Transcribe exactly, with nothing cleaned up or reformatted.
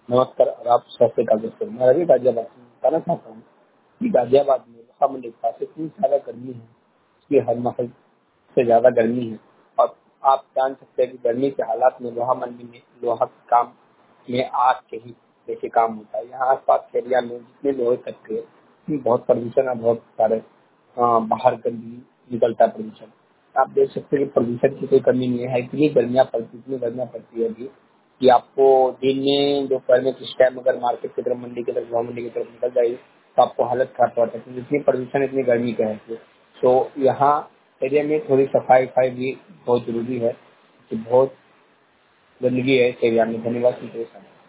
नमस्कार और आप स्वास्थ्य का दोस्तों मैं रवि गाजियाबाद से बताना चाहता हूँ कि गाजियाबाद में लोहा मंडी के पास इतनी ज़्यादा गर्मी है कि हर महल से ज़्यादा गर्मी है। और आप जान सकते हैं कि गर्मी के हालात में लोहा मंडी में लोहा के काम में आग के ही जैसे काम होता है। यहाँ आसपास के एरिया में जितने लोहे फैक्ट्री है उसमें बहुत प्रदूषण है, बहुत सारे अ, बाहर गंदगी निकलता है प्रदूषण। आप देख सकते हैं कि प्रदूषण की कोई कमी नहीं है। इतनी गर्मियाँ पड़ती इतनी गर्मियाँ पड़ती है अभी कि आपको दिन में दोपहर में किस टाइम अगर मार्केट की तरफ मंडी की तरफ लोहा मंडी की तरफ निकल जाइए तो आपको हालत खराब पड़ सकती है। इतनी प्रदूषण इतनी गर्मी का है तो यहाँ एरिया में थोड़ी सफाई वफाई भी बहुत जरूरी है कि बहुत गंदगी है इस एरिया में। धन्यवाद।